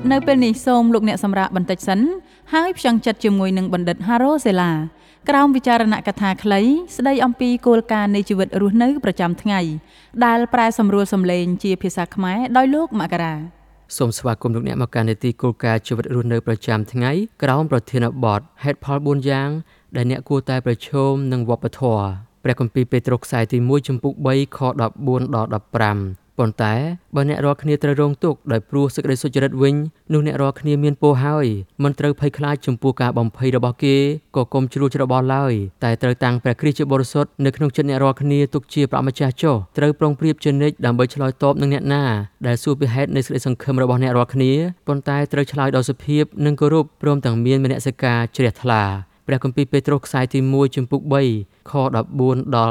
នៅពេលនេះសូមលោកអ្នកសម្រាប់បន្តិចសិនហើយផ្ចង់ចិត្តជាមួយនឹងបណ្ឌិត Haro Sela ក្រោមវិចារណកថាខ្លីស្ដីអំពីគោលការណ៍នៃជីវិតរស់នៅប្រចាំថ្ងៃដែលប្រែសម្រួលសំឡេងជាភាសាខ្មែរដោយលោកមករាសូមស្វាគមន៍លោកអ្នកមកកាន់នីតិគោលការណ៍ជីវិតរស់នៅប្រចាំថ្ងៃក្រោមប្រធានបទហេតុផល4យ៉ាងដែលអ្នកគួរតែប្រឈមនឹងវប្បធម៌ព្រះគម្ពីរពេត្រុសខ្សែទី1ចំពុក3ខ14ដល់15ប៉ុន្តែបើអ្នករាល់គ្នាត្រូវរងទុក្ខដោយព្រោះសេចក្តីសុចរិតវិញនោះអ្នករាល់គ្នាមានពរហើយមិនត្រូវភ័យខ្លាចចំពោះការបំភ័យរបស់គេក៏កុំជ្រួលច្របល់ឡើយតែត្រូវតាំងព្រះគ្រីស្ទជាបរិសុទ្ធនៅក្នុងចិត្តអ្នករាល់គ្នាទុកជាព្រះម្ចាស់ចុះត្រូវប្រុងប្រៀបជានិច្ចដើម្បីឆ្លើយតបនឹងអ្នកណាដែលសួរពីហេតុនៃសេចក្តីសង្ឃឹមរបស់អ្នករាល់គ្នាប៉ុន្តែត្រូវឆ្លើយដោយសុភាពនិងគោរពព្រមទាំងមានមនសិការជ្រះថ្លាព្រះគម្ពីរពេត្រុសខ្សែទី1ចំពុក3ខ14ដល់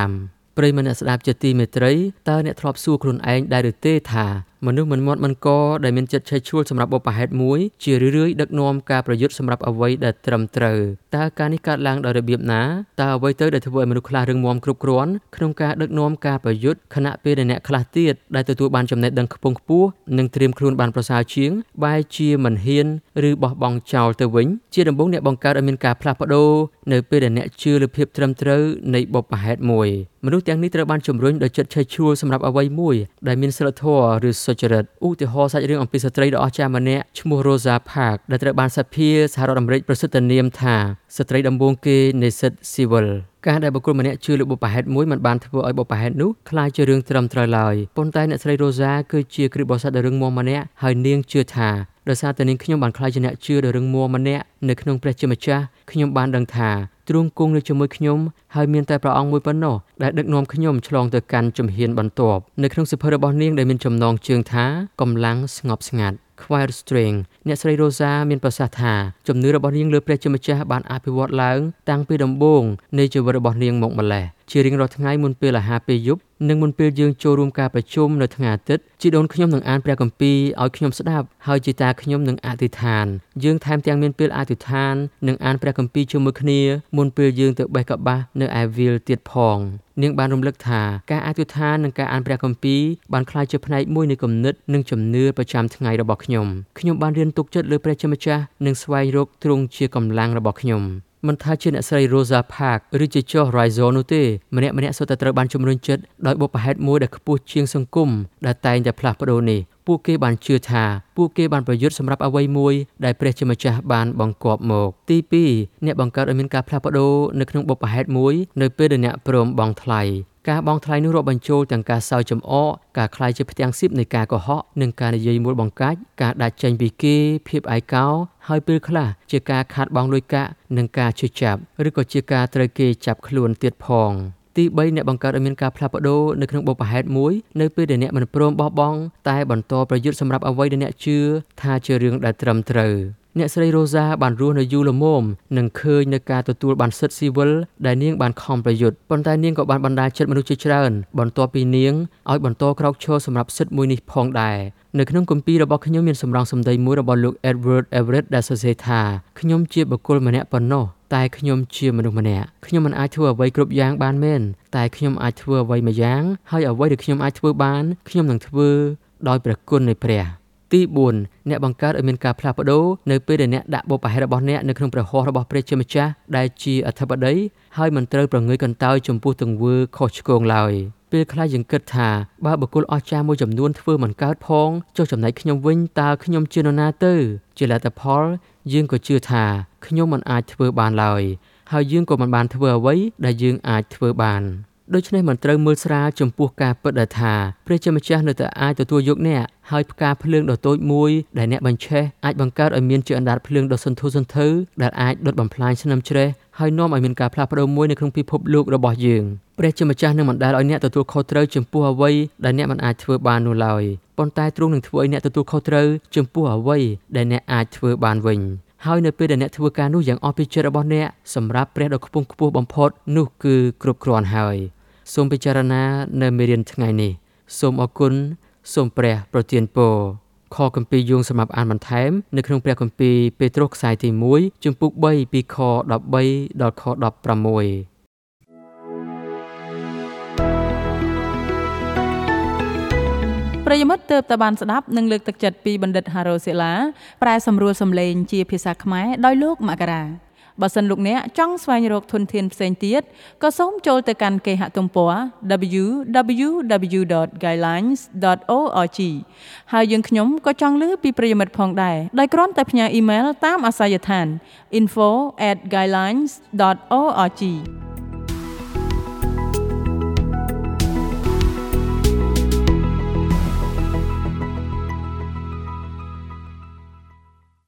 15ប្រិយមិត្តអ្នកស្ដាប់ជាទីមេត្រីតើអ្នកធ្លាប់សួរខ្លួនឯងដែរឬទេថាមនុស្សមិនមាត់មិនកដែលមានចិត្តឆេះឆួលសម្រាប់បុព្វហេតុមួយជារឿយៗដឹកនាំការប្រយុទ្ធសម្រាប់អ្វីដែលត្រឹមត្រូវតើការនេះកើតឡើងដោយរបៀបណាតើអ្វីទៅដែលធ្វើឲ្យមនុស្សខ្លះរឹងមាំគ្រប់គ្រាន់ក្នុងការដឹកនាំការប្រយុទ្ធខណៈពេលដែលអ្នកខ្លះទៀតដែលទទួលបានចំណេះដឹងខ្ពង់ខ្ពស់និងត្រៀមខ្លួនបានប្រសើរជាងបែរជាមិនហ៊ានឬបោះបង់ចោលទៅវិញជាដំបូងអ្នកបង្កើតឲ្យមានការផ្លាស់ប្ដូរនៅពេលដែលអ្នកជឿលើភាពត្រឹមត្រូវនៃបុព្វហេតុមួយមនុស្សទាំងនេះត្រូវបានជំរុញដោយចិត្តឆេះឆួលសម្រាប់អ្វីមួយដែលមានសិលធម៌ឬសុចរិតឧទាហរណ៍សាច់រឿងអំពីស្ត្រីដ៏អស្ចារ្យម្នាក់ឈ្មោះ Rosa Parks ដែលត្រូវបានសភាសហរដ្ឋអាមេរិកប្រសិទ្ធនាមថាស្ត្រីដំបូងគេនៃសិទ្ធិស៊ីវិលការដែលបុគ្គលម្នាក់ជឿលើបុព្វហេតុមួយមិនបានធ្វើឲ្យបុព្វហេតុនោះក្លាយជារឿងត្រឹមត្រូវឡើយប៉ុន្តែអ្នកស្រី Rosa គឺជាគ្រីស្ទបរិស័ទដ៏រឹងមាំម្នាក់ហើយនាងជឿថាដោយសារតែនាងខ្ញុំបានក្លាយជាអ្នកជឿដ៏រឹងមាំម្នាក់នៅក្នុងព្រះជាម្ចាស់ខ្ញុំបានដឹងថាទ្រង់គង់នៅជាមួយខ្ញុំហើយមានតែព្រះអង្គមួយប៉ុណ្ណោះដែលដឹកនាំខ្ញុំឆ្លងទៅកាន់ជំហានបន្ទាប់នៅក្នុងសៀវភៅរបស់នាងដែលមានចំណងជើងថាកម្លាំងស្ងប់ស្ងាត់ Quiet Strength អ្នកស្រី Rosa មានប្រសាសន៍ថាជំនឿរបស់នាងលើព្រះជាម្ចាស់បានអភិវឌ្ឍឡើងតាំងពីដំបូងនៃជីវិតរបស់នាងមកម្ល៉េះជារៀងរាល់ថ្ងៃមុនពេលអាហារពេលយប់និងមុនពេលយើងចូលរួមការប្រជុំនៅថ្ងៃអាទិត្យជីដូនខ្ញុំនឹងអានព្រះគម្ពីរឲ្យខ្ញុំស្ដាប់ហើយជីតាខ្ញុំនឹងអធិដ្ឋានយើងថែមទាំងមានពេលអធិដ្ឋាននិងអានព្រះគម្ពីរជាមួយគ្នាមុនពេលយើងទៅបេះកបាសនៅឯវាលទៀតផងនាងបានរំលឹកថាការអធិដ្ឋាននិងការអានព្រះគម្ពីរបានក្លាយជាផ្នែកមួយនៃគំនិតនិងជំនឿប្រចាំថ្ងៃរបស់ខ្ញុំបានរៀនទុកចិត្តលើព្រះជាម្ចាស់និងស្វែងរកទ្រង់ជាកម្លាំងរបស់ខ្ញុំមិនថាជាអ្នកស្រី Rosa Parks ឬជាចុះ Rizzo នោះទេម្នាក់សុទ្ធតែត្រូវបានជំរុញចិត្តដោយបុព្វហេតុមួយដែលខ្ពស់ជាងសង្គមដែលតែងតែផ្លាស់ប្ដូរនេះពួកគេបានជឿថាពួកគេបានប្រយុទ្ធសម្រាប់អ្វីមួយដែលព្រះជាម្ចាស់បានបង្គាប់មកទី2អ្នកបង្កើតឲ្យមានការផ្លាស់ប្ដូរនៅក្នុងបុព្វហេតុមួយនៅពេលដែលអ្នកព្រមបង់ថ្លៃការបង់ថ្លៃនោះរាប់បញ្ចូលទាំងការសើចចំអកការខ្លាយជាផ្ទាំងសៀបនៃការកុហកនិងការនិយាយមួលបង្កាច់ការដាច់ចេញពីគេភាពឯកោហើយពេលខ្លះជាការខាតបង់លុយកាក់និងការឈឺចាប់ឬក៏ជាការត្រូវគេចាប់ខ្លួនទៀតផងទី3អ្នកបង្កើតឲ្យមានការផ្លាស់ប្ដូរនៅក្នុងបុព្វហេតុមួយនៅពេលដែលអ្នកមិនព្រមបោះបង់តែបន្តប្រយុទ្ធសម្រាប់អ្វីដែលអ្នកជឿថាជារឿងដែលត្រឹមត្រូវអ្នកស្រី Rosa បានរស់នៅយូរល្មមនិងឃើញនៅការទទួលបានសិទ្ធិស៊ីវិលដែលនាងបានខំប្រយុទ្ធប៉ុន្តែនាងក៏បានបណ្ដាលចិត្តមនុស្សជាច្រើនបន្ទាប់ពីនាងឲ្យបន្តក្រោកឈរសម្រាប់សិទ្ធិមួយនេះផងដែរនៅក្នុងគម្ពីររបស់ខ្ញុំមានសម្រងសម្ដីមួយរបស់លោក Edward Everett ដែលសរសេរថាខ្ញុំជាបុគ្គលម្នាក់ប៉ុណ្ណោះតែខ្ញុំជាមនុស្សម្នាក់ខ្ញុំមិនអាចធ្វើអ្វីគ្រប់យ៉ាងបានមែនតែខ្ញុំអាចធ្វើអ្វីមួយយ៉ាងហើយអ្វីដែលខ្ញុំអាចធ្វើបានខ្ញុំនឹងធ្វើដោយព្រះគុណនៃព្រះទី4អ្នកបង្កើតឲ្យមានការផ្លាស់ប្ដូរនៅពេលដែលអ្នកដាក់បុព្វហេតុរបស់អ្នកនៅក្នុងព្រះហស្ថរបស់ព្រះជាម្ចាស់ដែលជាអធិបតីហើយមិនត្រូវប្រងើយកន្តើយចំពោះទង្វើខុសឆ្គងឡើយពេលខ្លះយើងគិតថាបើបុគ្គលអស្ចារ្យមួយចំនួនធ្វើមិនកើតផងចុះចំណែកខ្ញុំវិញតើខ្ញុំជានរណាទៅជាលទ្ធផលយើងក៏ជឿថាខ្ញុំមិនអាចធ្វើបានឡើយហើយយើងក៏មិនបានធ្វើអ្វីដែលយើងអាចធ្វើបានដូច្នេះមិនត្រូវមើលស្រាលចំពោះការពិតដែលថាព្រះជាម្ចាស់នៅតែអាចទទួលយកអ្នកហើយផ្កាភ្លើងដ៏តូចមួយដែលអ្នកបញ្ឆេះអាចបង្កើតឲ្យមានជាអណ្ដាតភ្លើងដ៏សន្ធោសន្ធៅដែលអាចដុតបំផ្លាញស្នឹមជ្រេះហើយនាំឲ្យមានការផ្លាស់ប្ដូរមួយនៅក្នុងពិភពលោករបស់យើងព្រះជាម្ចាស់នឹងមិនដែលឲ្យអ្នកទទួលខុសត្រូវចំពោះអ្វីដែលអ្នកមិនអាចធ្វើបាននោះឡើយប៉ុន្តែទ្រង់នឹងធ្វើឲ្យអ្នកទទួលខុសត្រូវចំពោះអ្វីដែលអ្នកអាចធ្វើបានវិញហើយនៅពេលដែលអ្នកធ្វើការនោះយ៉ាងអស់ពីចិត្តរបស់អ្នកសម្រាប់ព្រះដ៏ខ្ពង់ខ្ពស់បំផុតនោះគឺគ្រប់គ្រាន់ហើយសូមពិចារណានៅមេរៀនថ្ងៃនេះសូមអរគុណសូមព្រះប្រទានពរខគម្ពីរយោងសម្រាប់អានបន្ថែមនៅក្នុងព្រះគម្ពីរពេត្រុសខ្សែទី1ជំពូក3ពីខ13ដល់ខ16 ប្រិយមិត្តទើបតែបានស្ដាប់និងលើកទឹកចិត្តពីបណ្ឌិត Haro Sela ប្រែសម្រួលសំឡេងជាភាសាខ្មែរដោយលោកមករាបើសិនលោកអ្នកចង់ស្វែងរកធនធានផ្សេងទៀតក៏សូមចូលទៅកាន់គេហទំព័រ www.guidelines.org ហើយយើងខ្ញុំក៏ចង់ឮពីប្រិយមិត្តផងដែរដោយគ្រាន់តែផ្ញើអ៊ីមែលតាមអាសយដ្ឋាន info@guidelines.org